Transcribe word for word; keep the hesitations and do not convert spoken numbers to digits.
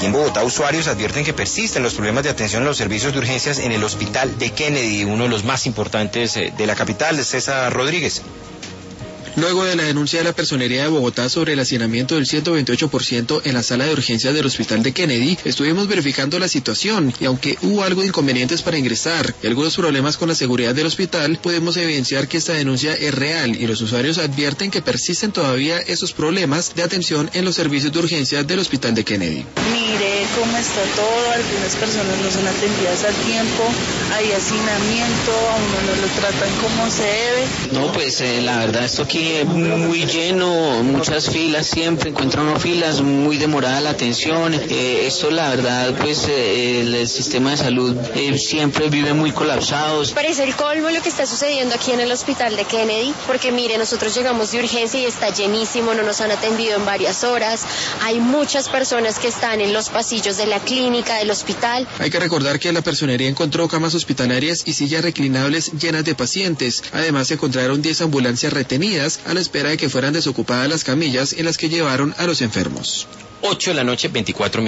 Aquí en Bogotá, usuarios advierten que persisten los problemas de atención a los servicios de urgencias en el hospital de Kennedy, uno de los más importantes de la capital. César Rodríguez. Luego de la denuncia de la Personería de Bogotá sobre el hacinamiento del ciento veintiocho por ciento en la sala de urgencias del Hospital de Kennedy, estuvimos verificando la situación y aunque hubo algo de inconvenientes para ingresar y algunos problemas con la seguridad del hospital, podemos evidenciar que esta denuncia es real y los usuarios advierten que persisten todavía esos problemas de atención en los servicios de urgencias del Hospital de Kennedy. Mire cómo está todo, algunas personas no son atendidas al tiempo, hay hacinamiento, a uno no lo tratan como se debe. No, pues eh, la verdad esto aquí muy lleno, muchas filas, siempre encuentra uno filas, muy demorada la atención, eh, esto la verdad pues eh, el, el sistema de salud eh, siempre vive muy colapsados. Parece el colmo lo que está sucediendo aquí en el hospital de Kennedy, porque mire, nosotros llegamos de urgencia y está llenísimo, no nos han atendido en varias horas, hay muchas personas que están en los pasillos de la clínica, del hospital. Hay que recordar que la personería encontró camas hospitalarias y sillas reclinables llenas de pacientes, además se encontraron diez ambulancias retenidas a la espera de que fueran desocupadas las camillas en las que llevaron a los enfermos. ocho de la noche, veinticuatro minutos.